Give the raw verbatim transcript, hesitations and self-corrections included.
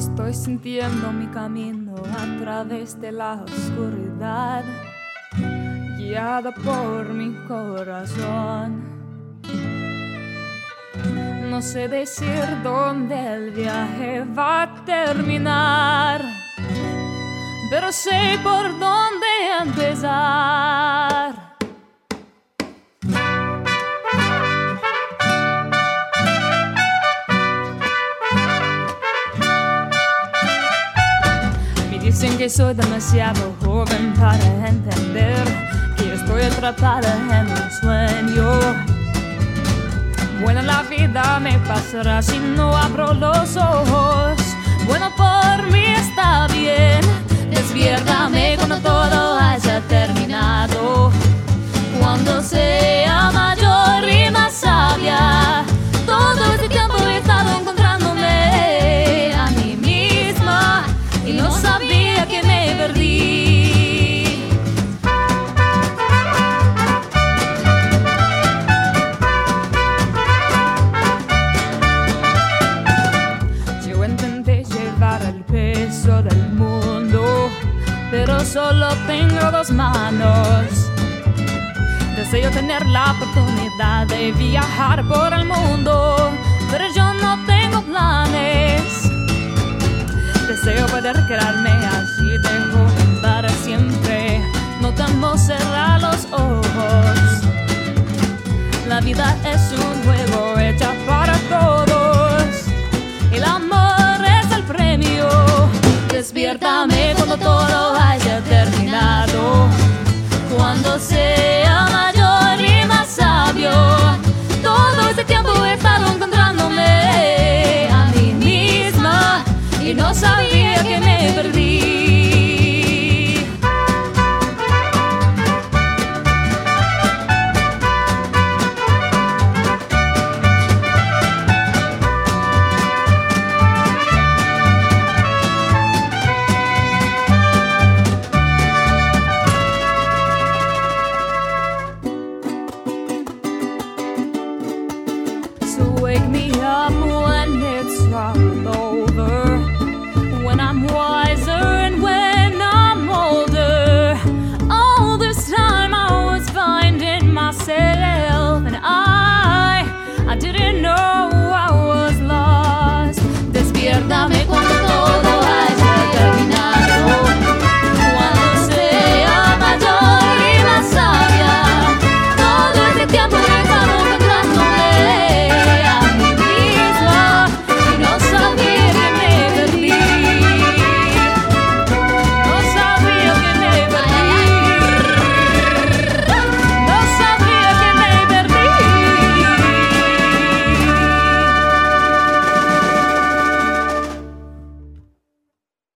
Estoy sintiendo mi camino a través de la oscuridad, guiada por mi corazón. No sé decir dónde el viaje va a terminar, pero sé por dónde empezar. Me dicen que soy demasiado joven para entender que estoy atrapada en un sueño. Bueno, la vida me pasará si no abro los ojos. Bueno, por mí está bien. Despiértame cuando todo haya terminado, cuando sea mayor y más sabia. Todo este tiempo he estado encontrándome a mí misma y no sabía que me perdí. Yo intenté llevar el peso del mundo, pero solo tengo dos manos. Deseo tener la oportunidad de viajar por el mundo, pero yo no tengo planes. Deseo poder quedarme así, dejo para siempre. No temo cerrar los ojos. La vida es un juego hecha para todos. El amor es el premio. Despiértame cuando todo haya terminado, cuando sea mayor y más sabio. Todo este tiempo he estado encontrándome a mí misma y no sabía que me perdí.